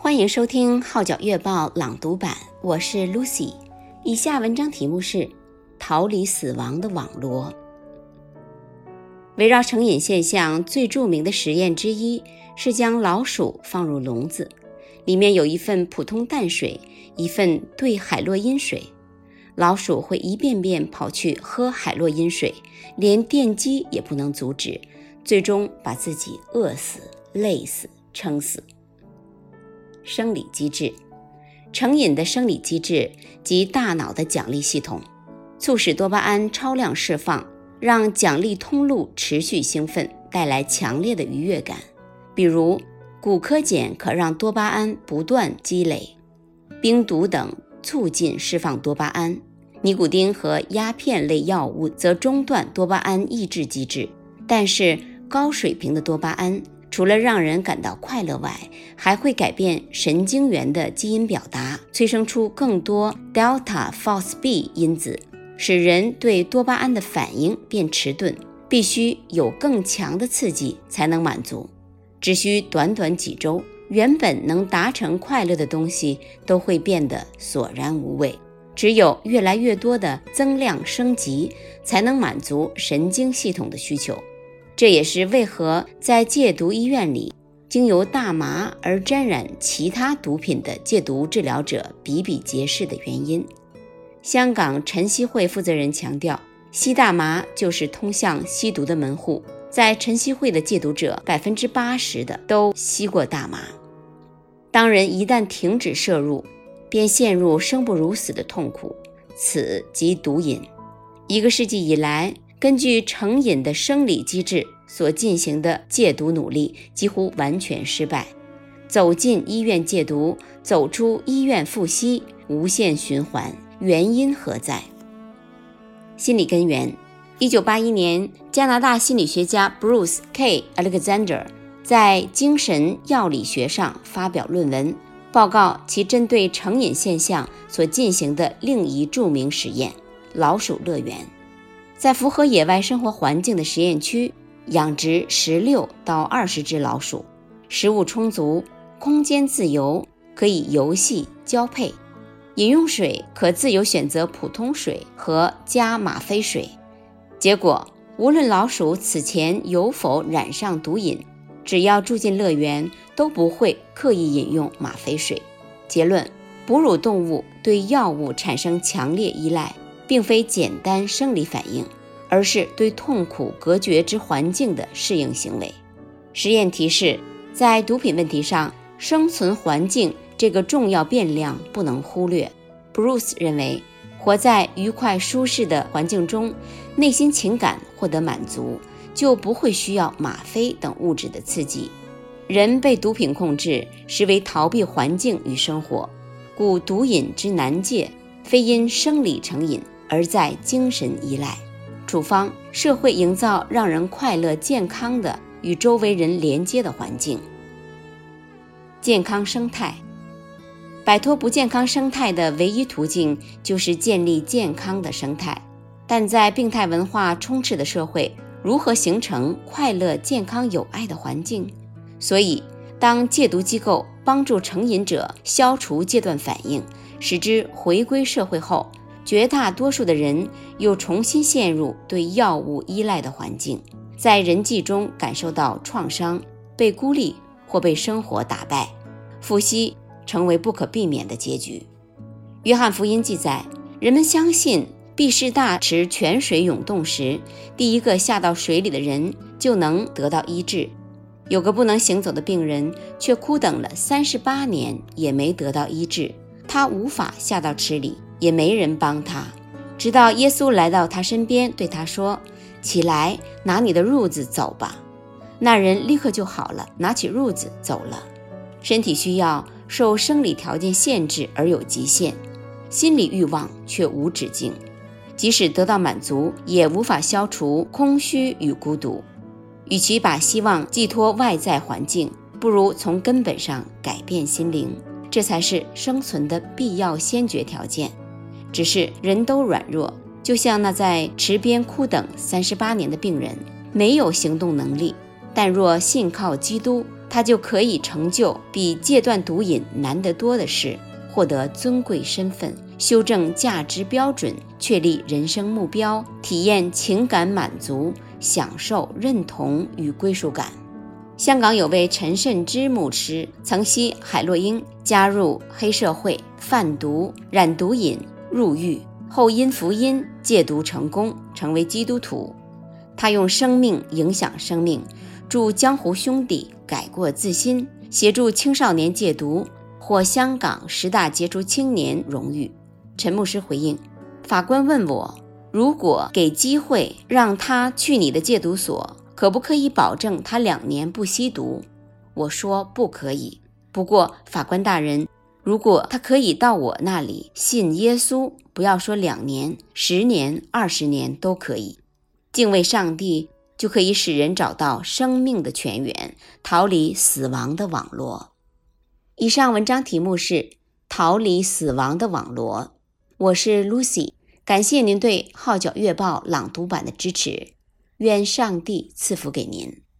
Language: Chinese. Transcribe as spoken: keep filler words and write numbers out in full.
欢迎收听号角月报朗读版，我是 Lucy。 以下文章题目是逃离死亡的网罗。围绕成瘾现象最著名的实验之一是将老鼠放入笼子，里面有一份普通淡水，一份兑海洛因水。老鼠会一遍遍跑去喝海洛因水，连电击也不能阻止，最终把自己饿死、累死、撑死。生理机制。成瘾的生理机制即大脑的奖励系统，促使多巴胺超量释放，让奖励通路持续兴奋，带来强烈的愉悦感。比如古柯碱可让多巴胺不断积累，冰毒等促进释放多巴胺，尼古丁和鸦片类药物则中断多巴胺抑制机制。但是高水平的多巴胺除了让人感到快乐外，还会改变神经元的基因表达，催生出更多 Delta P H O S B 因子，使人对多巴胺的反应变迟钝，必须有更强的刺激才能满足。只需短短几周，原本能达成快乐的东西都会变得索然无味，只有越来越多的增量升级才能满足神经系统的需求。这也是为何在戒毒医院里，经由大麻而沾染其他毒品的戒毒治疗者比比皆是的原因。香港晨曦会负责人强调，吸大麻就是通向吸毒的门户，在晨曦会的戒毒者 百分之八十 的都吸过大麻。当人一旦停止摄入，便陷入生不如死的痛苦，此即毒瘾。一个世纪以来，根据成瘾的生理机制所进行的戒毒努力几乎完全失败。走进医院戒毒，走出医院复吸，无限循环，原因何在？心理根源。一九八一年，加拿大心理学家 Bruce K. Alexander 在精神药理学上发表论文，报告其针对成瘾现象所进行的另一著名实验——老鼠乐园。在符合野外生活环境的实验区，养殖十六到二十只老鼠，食物充足，空间自由，可以游戏交配。饮用水可自由选择普通水和加吗啡水。结果，无论老鼠此前有否染上毒瘾，只要住进乐园，都不会刻意饮用吗啡水。结论：哺乳动物对药物产生强烈依赖，并非简单生理反应，而是对痛苦隔绝之环境的适应行为。实验提示，在毒品问题上，生存环境这个重要变量不能忽略。Bruce 认为，活在愉快舒适的环境中，内心情感获得满足，就不会需要吗啡等物质的刺激。人被毒品控制，实为逃避环境与生活，故毒瘾之难戒，非因生理成瘾，而在精神依赖。处方：社会营造让人快乐健康的与周围人连接的环境。健康生态。摆脱不健康生态的唯一途径就是建立健康的生态，但在病态文化充斥的社会，如何形成快乐健康有爱的环境？所以当戒毒机构帮助成瘾者消除戒断反应，使之回归社会后，绝大多数的人又重新陷入对药物依赖的环境，在人际中感受到创伤，被孤立或被生活打败，复吸成为不可避免的结局。约翰福音记载，人们相信毕士大池泉水涌动时，第一个下到水里的人就能得到医治。有个不能行走的病人，却苦等了三十八年也没得到医治，他无法下到池里，也没人帮他，直到耶稣来到他身边，对他说：起来，拿你的褥子走吧。那人立刻就好了，拿起褥子走了。身体需要受生理条件限制而有极限，心理欲望却无止境，即使得到满足，也无法消除空虚与孤独。与其把希望寄托外在环境，不如从根本上改变心灵，这才是生存的必要先决条件。只是人都软弱，就像那在池边苦等三十八年的病人，没有行动能力，但若信靠基督， 他就可以成就比戒断毒瘾难得多的事，获得尊贵身份，修正价值标准，确立人生目标，体验情感满足，享受认同与归属感。香港有位陈慎之牧师曾吸海洛因，加入黑社会，贩毒、染毒瘾，入狱后因福音戒毒成功，成为基督徒。他用生命影响生命，助江湖兄弟改过自新，协助青少年戒毒，获香港十大杰出青年荣誉。陈牧师回应，法官问我，如果给机会让他去你的戒毒所，可不可以保证他两年不吸毒？我说不可以。不过法官大人，如果他可以到我那里信耶稣，不要说两年、十年、二十年都可以。敬畏上帝就可以使人找到生命的泉源，逃离死亡的网罗。以上文章题目是逃离死亡的网罗。我是 Lucy， 感谢您对号角月报朗读版的支持，愿上帝赐福给您。